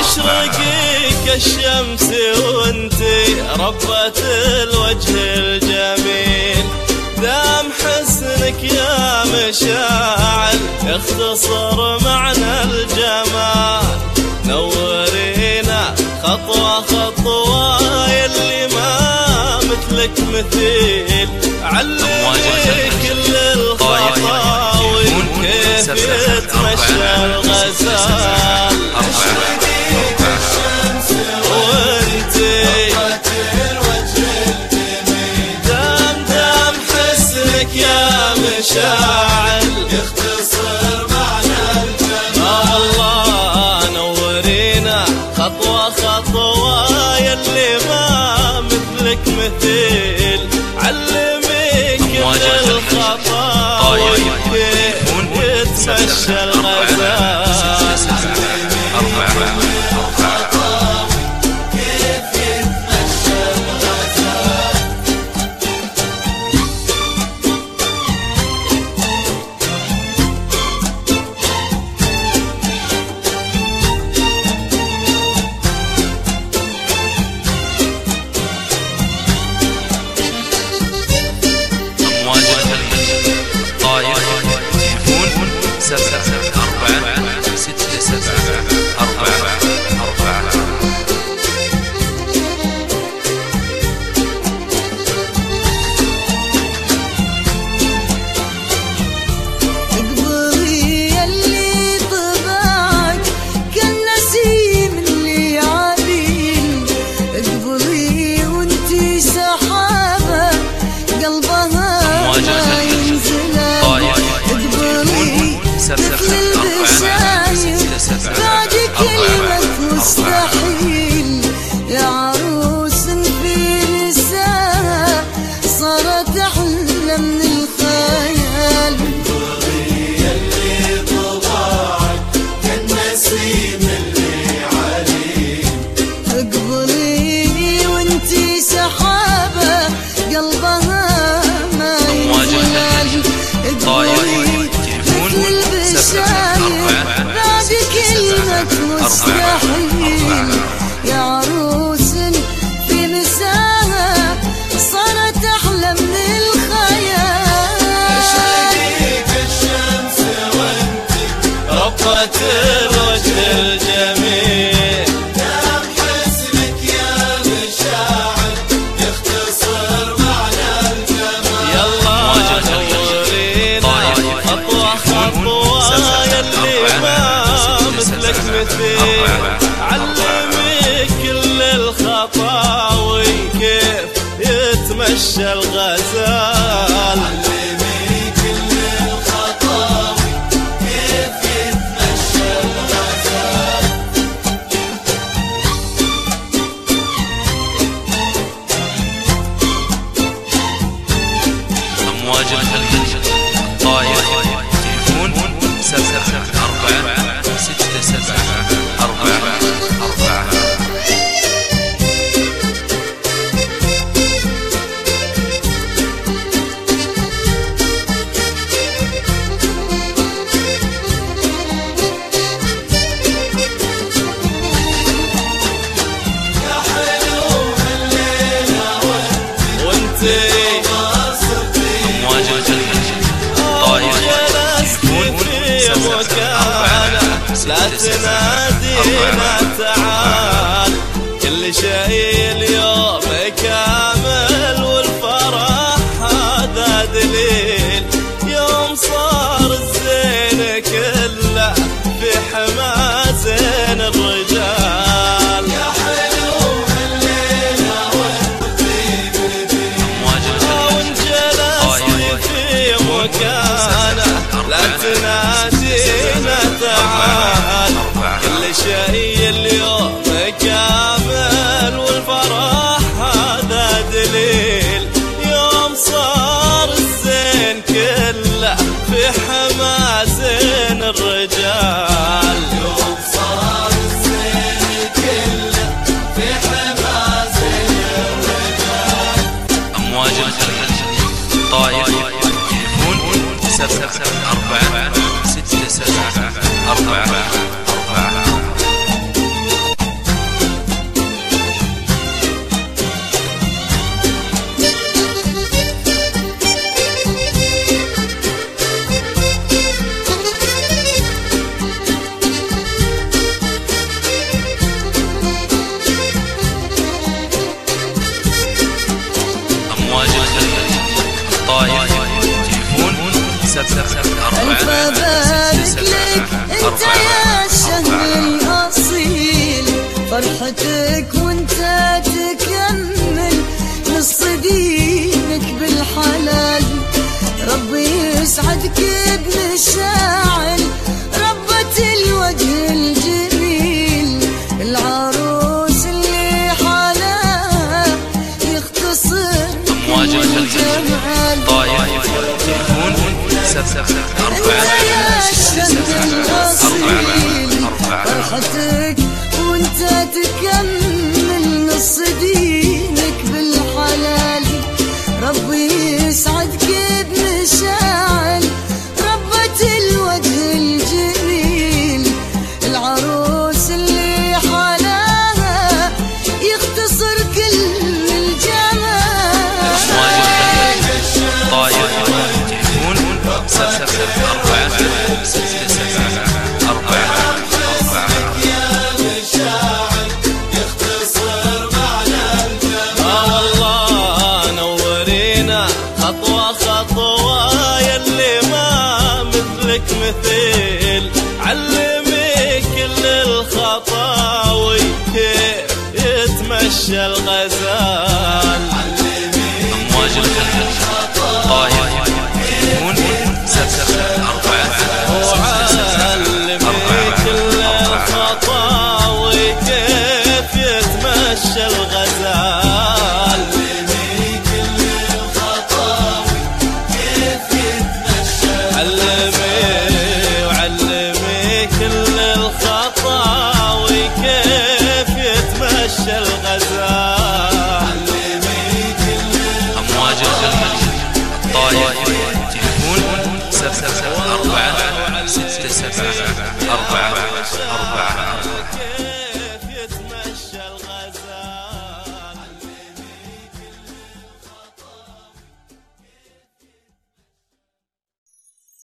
تشرقي كالشمس وانتي ربة الوجه الجميل، دام حسنك يا مشاعل يختصر معنى الجمال. نورينا خطوة خطوة يلي ما مثلك مثيل، علمي كل الخطاوي كيف يتمشى الغزال. وانتي دام حسنك يا مشاعل يختصر معنى الجمال. الله نورينا خطوة خطوة يلي ما مثلك مثيل، علمي كل الخطاوي كيف يتمشى الغزال. مستحيل يا عروس في نساء صارت أحلى من الخيال. اقبلي اللي طبعك كالنسيم اللي عليك، اقبلي وانتي سحابة قلبها ما يزال. اقبلي مثل البشاير بعد كلمة مستحيل يا عروس في نساها صارت أحلى من الخيال. تشرقي كالشمس وانتي ربة الوجه الجميل، دام حسنك يا مشاعل يختصر معنى الجمال. يلا نورينا خطوة خطوة يلي ما مثلك مثيل، علمي كل الخطاوي كيف يتمشى الغزال. علمي كل الخطاوي كيف يتمشى الغزال. أمواج الخليج طاير تليفون 774 674. لا تنادينا تعال، كل شيء اليوم كامل والفرح هذا دليل. يوم صار الزين كله في حمازين الرجال. يا حلو الليلة والطيب وان جلست في مكانه لا تنادينا تعال، كل شيء اليوم كامل والفرح هذا دليل. يوم صار الزين كله في حمازين الرجال. يوم صار الزين كله في حمازين الرجال. أمواج الخليج طاير تليفون 774 674. ألف أبارك لك أنت يا الشهر الأصيل، فرحتك وأنت تكمل نص دينك بالحلال، ربي يسعدك بمشاعل ربة الوجه الجميل، العروس اللي حلاها يختصر أمواج الجمال. طايف تليفون 7 فرحتك وانت تكمل نص دينك بالحلال، ربي يسعدك بمشاعل ربة الوجه الجميل، العروس اللي حلاها يختصر كل الجمال. طايف تليفون 7 مثيل علمي كل الخطاوي كيف يتمشى الغزال.